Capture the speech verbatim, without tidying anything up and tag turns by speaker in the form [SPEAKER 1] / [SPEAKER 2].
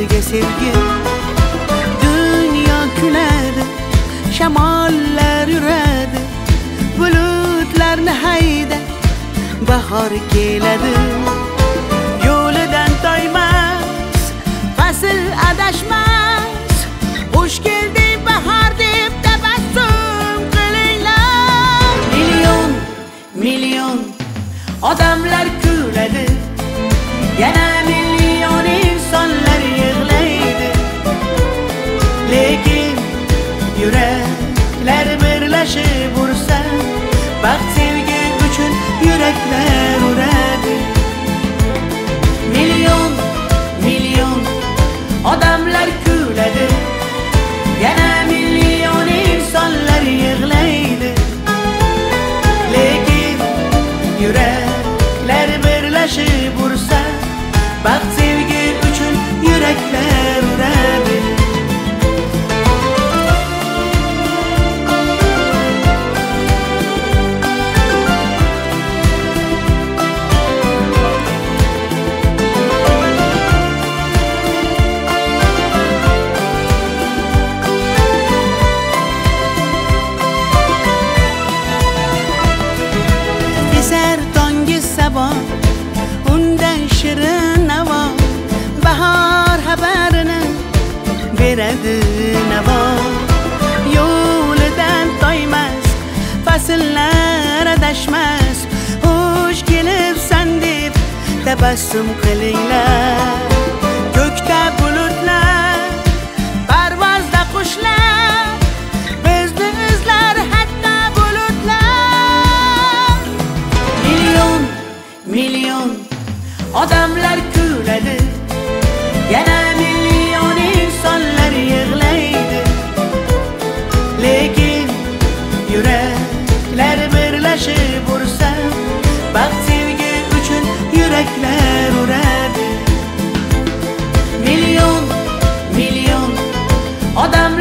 [SPEAKER 1] sevgiga sevgi. Dünya kuladi, shamollar yuradi, bulutlarni hayda, bahor keladi. Yo'lidan toymas, fasl adashmas, xush keldi bahor deb tabassum qilinglar. Million, million odamlar kuladi, yana million insonlar yig'laydi. Lekin yuraklar birlashib ursa, baxt sevgi uchun yuraklar uradi. Million, million odamlar kuladi, yana million insonlar yig'laydi. Lekin yuraklar birlashib ursa, baxt sevgi uchun yuraklar uradi. Eser tongi sabo, undan shirin navo, bahor xabarini beradi navo. Yo'lidan toymas, fasllar adashmas, xush kelibsan deb tabassum qilinglar. Ko'kda bulutlar, parvozda qushlar, bizni izlar hatto bulutlar. Million, million odamlar kuladi, yana million insonlar yig'laydi. Lekin yuraklar birlashib ursa, baxt sevgi uchun yuraklar uradi. Million, million odam